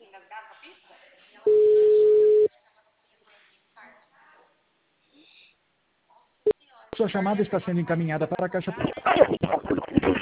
Sua chamada está sendo encaminhada para a caixa.